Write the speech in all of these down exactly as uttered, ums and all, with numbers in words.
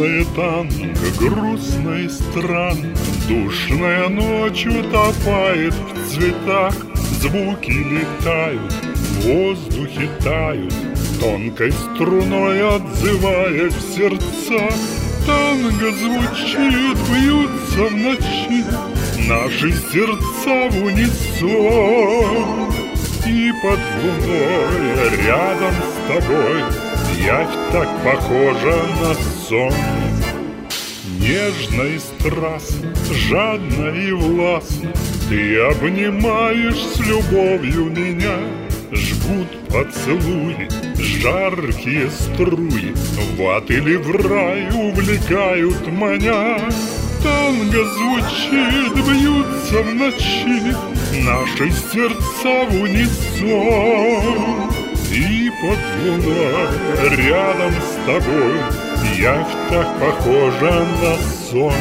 Нежное танго, грустно и странно, душная ночь утопает в цветах. Звуки летают, в воздухе тают, тонкой струной отзываясь в сердцах. Танго звучит, бьются в ночи наши сердца в унисон. И под луной рядом с тобой явь так похожа на сон. Нежно и страстно, жадно и властно ты обнимаешь с любовью меня. Жгут поцелуи, жаркие струи, в ад или в рай увлекают маня. Танго звучит, бьются в ночи наши сердца в унисон. И под луной рядом с тобой явь так похожа на сон.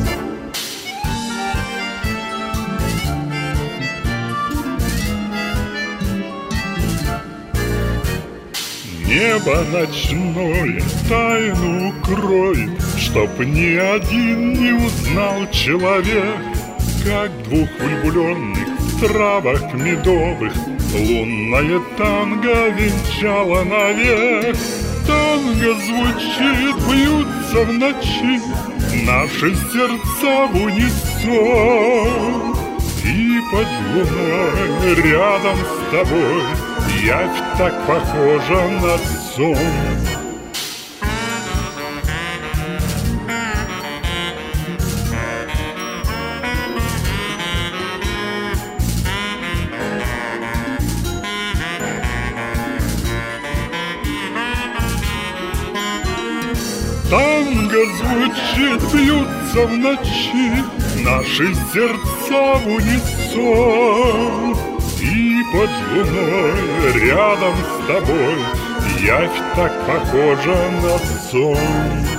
Небо ночное тайну укроет, чтоб ни один не узнал человек, как двух влюбленных в травах медовых лунное танго венчало навек. Танго звучит, бьются в ночи наши сердца в унисон. И под луной рядом с тобой явь так похожа на сон. Танго звучит, бьются в ночи наши сердца в унисон. И под луной рядом с тобой явь так похожа на сон.